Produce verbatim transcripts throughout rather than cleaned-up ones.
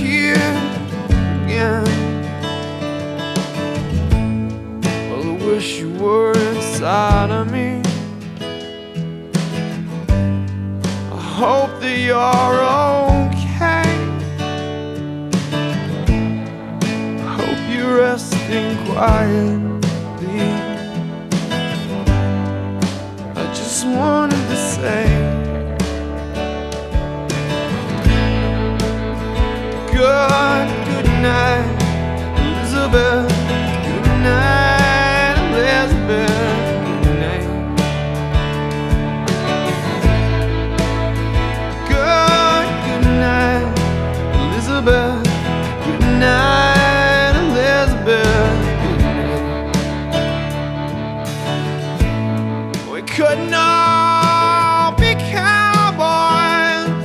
disappeared again. Well, I wish you were inside of me. I hope that you're okay. I hope you're resting quietly. I just wanted to say good, good night, Elizabeth. Good night, Elizabeth. Good night. Good, good night, Elizabeth. Good night, Elizabeth. Good night. We couldn't all be cowboys.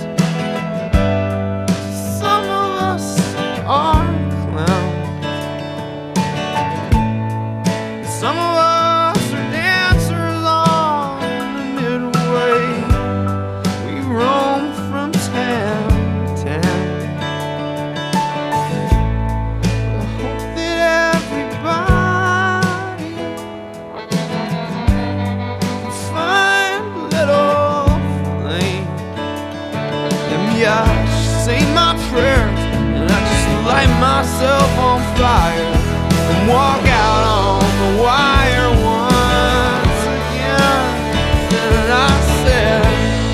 Some of us are clowns. Some of us are dancers on the midway. We roam from town to town. I hope that everybody can find a little flame. Let me out, say my prayers, and I just light myself on fire and walk out on the wire once again. And I said,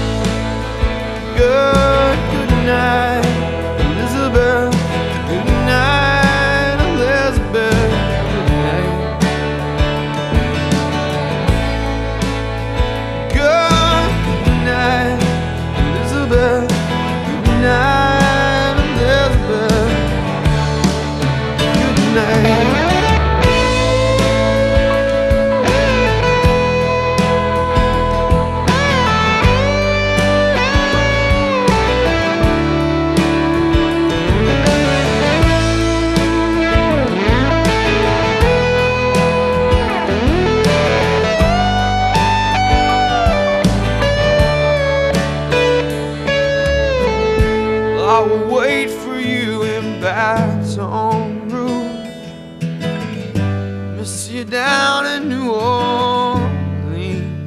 good, good night, Elizabeth. Good night, Elizabeth. Good night. Good, good night, Elizabeth. Good night, Elizabeth. Good night. I will wait for you in Baton Rouge. Miss you down in New Orleans.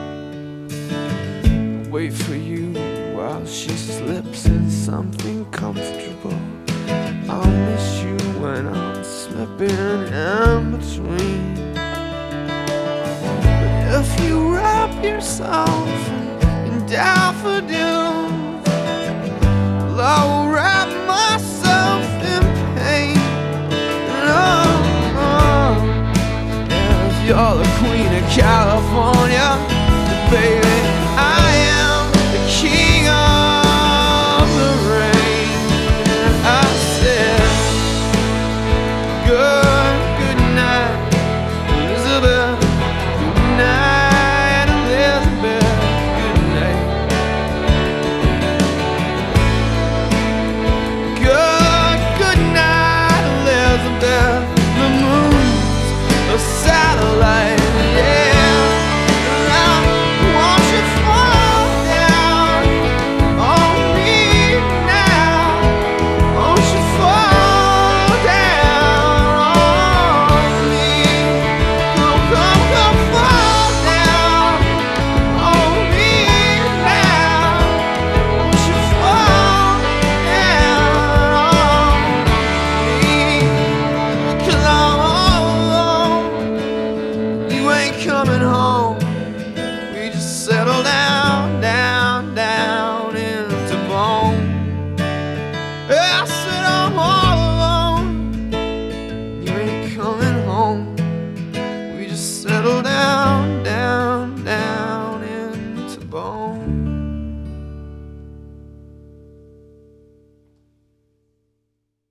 I'll wait for you while she slips in something comfortable. I'll miss you when I'm slipping in between. But if you wrap yourself in daffodils, I will wrap myself in pain. And oh, oh, and if you're the queen of California, then baby, I am the king of the rain. And I said, good, good night, Elizabeth. Good night, Elizabeth. Good night. Good, good night, Elizabeth. The moon's a satellite, yeah. And I want you to fall down on me now. Won't you fall down on me? Come, come, come, fall down on me now. Won't you fall down on me? 'Cause I'm, you ain't coming home. We just settle down, down, down into bone. Yeah,